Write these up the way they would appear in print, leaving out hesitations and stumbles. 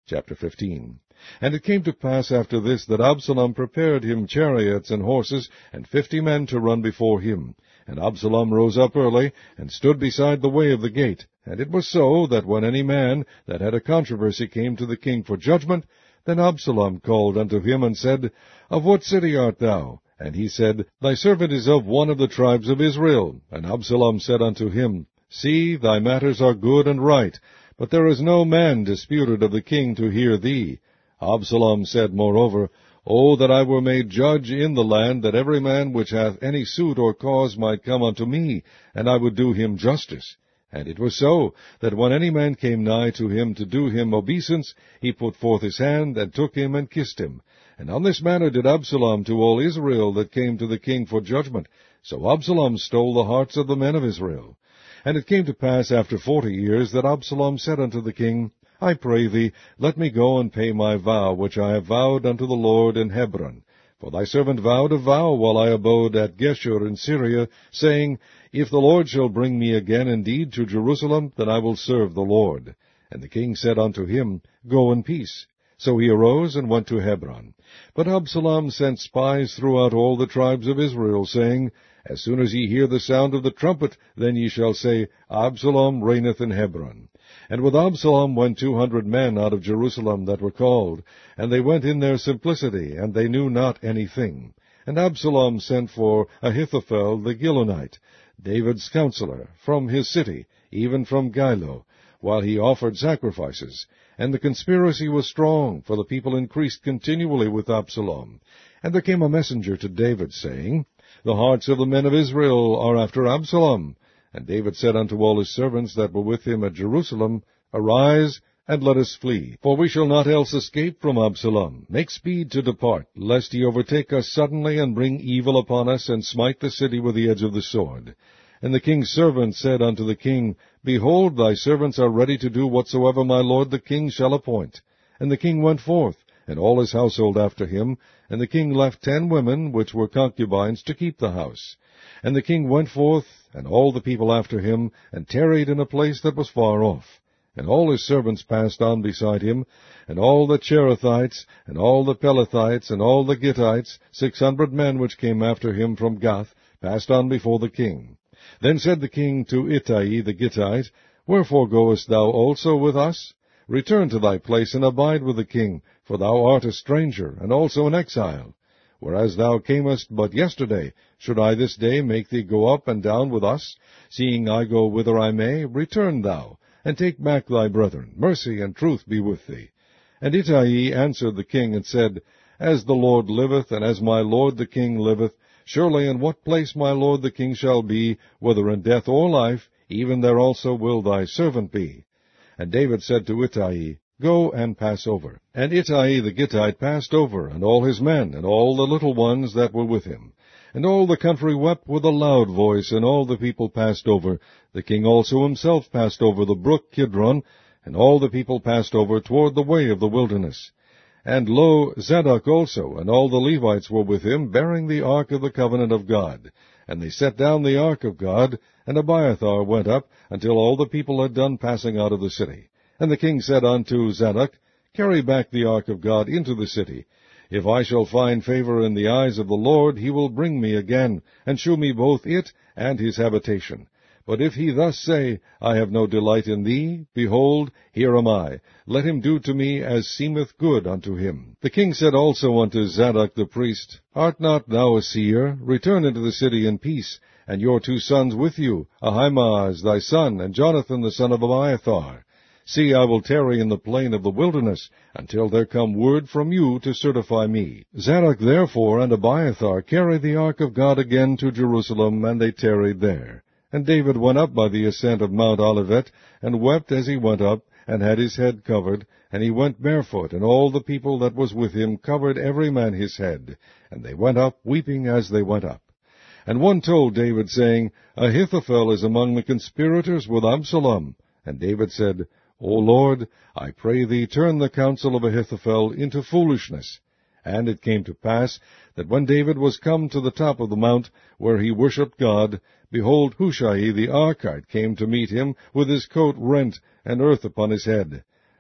Chapter 15. And it came to pass after this that Absalom prepared him chariots and horses, and 50 men to run before him. And Absalom rose up early, and stood beside the way of the gate. And it was so, that when any man that had a controversy came to the king for judgment, then Absalom called unto him, and said, Of what city art thou? And he said, Thy servant is of one of the tribes of Israel. And Absalom said unto him, See, thy matters are good and right, but there is no man disputed of the king to hear thee. Absalom said moreover, O that I were made judge in the land, that every man which hath any suit or cause might come unto me, and I would do him justice. And it was so, that when any man came nigh to him to do him obeisance, he put forth his hand, and took him, and kissed him. And on this manner did Absalom to all Israel that came to the king for judgment. So Absalom stole the hearts of the men of Israel. And it came to pass after 40 years, that Absalom said unto the king, I pray thee, let me go and pay my vow, which I have vowed unto the Lord in Hebron. For thy servant vowed a vow while I abode at Geshur in Syria, saying, If the Lord shall bring me again indeed to Jerusalem, then I will serve the Lord. And the king said unto him, Go in peace. So he arose and went to Hebron. But Absalom sent spies throughout all the tribes of Israel, saying, As soon as ye hear the sound of the trumpet, then ye shall say, Absalom reigneth in Hebron. And with Absalom went 200 men out of Jerusalem that were called, and they went in their simplicity, and they knew not anything. And Absalom sent for Ahithophel the Gilonite, David's counselor, from his city, even from Gilo, while he offered sacrifices. And the conspiracy was strong, for the people increased continually with Absalom. And there came a messenger to David, saying, The hearts of the men of Israel are after Absalom. And David said unto all his servants that were with him at Jerusalem, Arise, and let us flee, for we shall not else escape from Absalom. Make speed to depart, lest he overtake us suddenly, and bring evil upon us, and smite the city with the edge of the sword. And the king's servants said unto the king, Behold, thy servants are ready to do whatsoever my lord the king shall appoint. And the king went forth, and all his household after him, and the king left 10 women, which were concubines, to keep the house. And the king went forth, and all the people after him, and tarried in a place that was far off. And all his servants passed on beside him, and all the Cherethites, and all the Pelethites, and all the Gittites, 600 men which came after him from Gath, passed on before the king. Then said the king to Ittai the Gittite, Wherefore goest thou also with us? Return to thy place, and abide with the king, for thou art a stranger, and also an exile. Whereas thou camest but yesterday, should I this day make thee go up and down with us? Seeing I go whither I may, return thou, and take back thy brethren. Mercy and truth be with thee. And Ittai answered the king, and said, As the Lord liveth, and as my lord the king liveth, surely in what place my lord the king shall be, whether in death or life, even there also will thy servant be. And David said to Ittai, Go and pass over. And Ittai the Gittite passed over, and all his men, and all the little ones that were with him. And all the country wept with a loud voice, and all the people passed over. The king also himself passed over the brook Kidron, and all the people passed over toward the way of the wilderness. And lo, Zadok also, and all the Levites were with him, bearing the ark of the covenant of God. And they set down the ark of God, and Abiathar went up, until all the people had done passing out of the city. And the king said unto Zadok, Carry back the ark of God into the city. If I shall find favor in the eyes of the Lord, he will bring me again, and shew me both it and his habitation. But if he thus say, I have no delight in thee, behold, here am I. Let him do to me as seemeth good unto him. The king said also unto Zadok the priest, Art not thou a seer? Return into the city in peace, and your 2 sons with you, Ahimaaz thy son, and Jonathan the son of Abiathar. See, I will tarry in the plain of the wilderness, until there come word from you to certify me. Zadok therefore and Abiathar carried the ark of God again to Jerusalem, and they tarried there. And David went up by the ascent of Mount Olivet, and wept as he went up, and had his head covered, and he went barefoot, and all the people that was with him covered every man his head. And they went up, weeping as they went up. And one told David, saying, Ahithophel is among the conspirators with Absalom. And David said, O Lord, I pray thee, turn the counsel of Ahithophel into foolishness. And it came to pass, that when David was come to the top of the mount, where he worshipped God, behold, Hushai the Archite came to meet him, with his coat rent, and earth upon his head.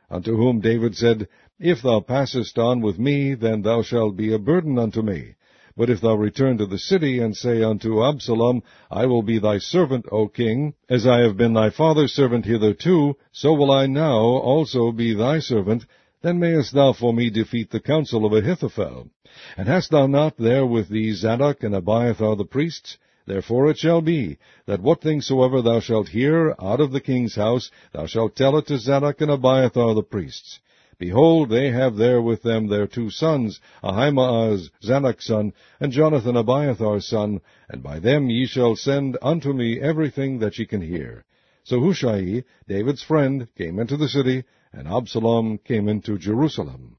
unto whom David said, If thou passest on with me, then thou shalt be a burden unto me. But if thou return to the city, and say unto Absalom, I will be thy servant, O king, as I have been thy father's servant hitherto, so will I now also be thy servant, then mayest thou for me defeat the counsel of Ahithophel. And hast thou not there with thee Zadok and Abiathar the priests? Therefore it shall be, that what thing soever thou shalt hear out of the king's house, thou shalt tell it to Zadok and Abiathar the priests. Behold, they have there with them their 2 sons, Ahimaaz Zadok's son, and Jonathan Abiathar's son, and by them ye shall send unto me everything that ye can hear. So Hushai, David's friend, came into the city, and Absalom came into Jerusalem.